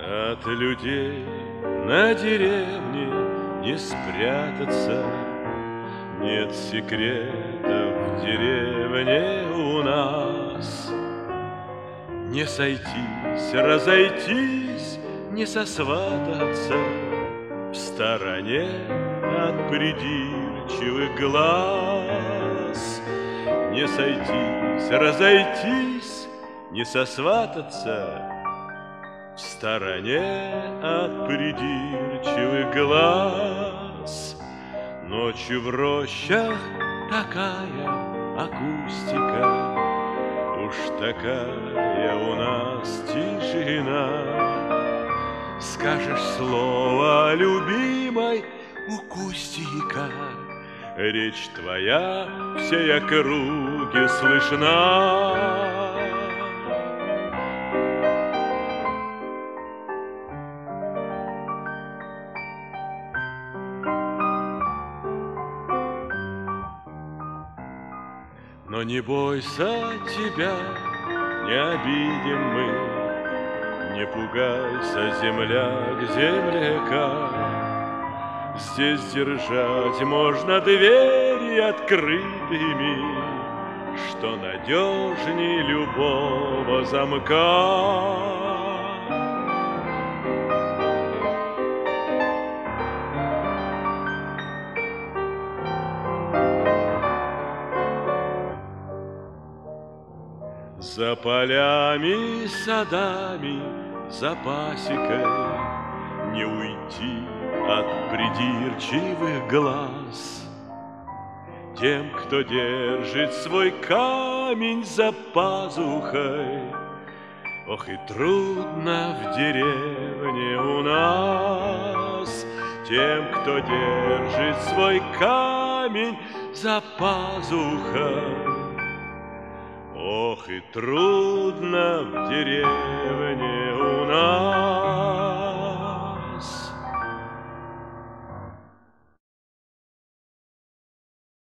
От людей на деревне не спрятаться, нет секретов в деревне у нас. Не сойтись, разойтись, не сосвататься в стороне от придирчивых глаз. Не сойтись, разойтись, не сосвататься в стороне от придирчивых глаз. Ночью в рощах такая акустика, уж такая у нас тишина. Скажешь слово любимой у кустика, речь твоя всей округе слышна. Но не бойся, тебя не обидим мы, не пугайся, земляк, земляка. Здесь держать можно двери открытыми, что надежней любого замка. За полями, садами, за пасекой не уйти от придирчивых глаз. Тем, кто держит свой камень за пазухой, ох и трудно в деревне у нас. Тем, кто держит свой камень за пазухой, ох и трудно в деревне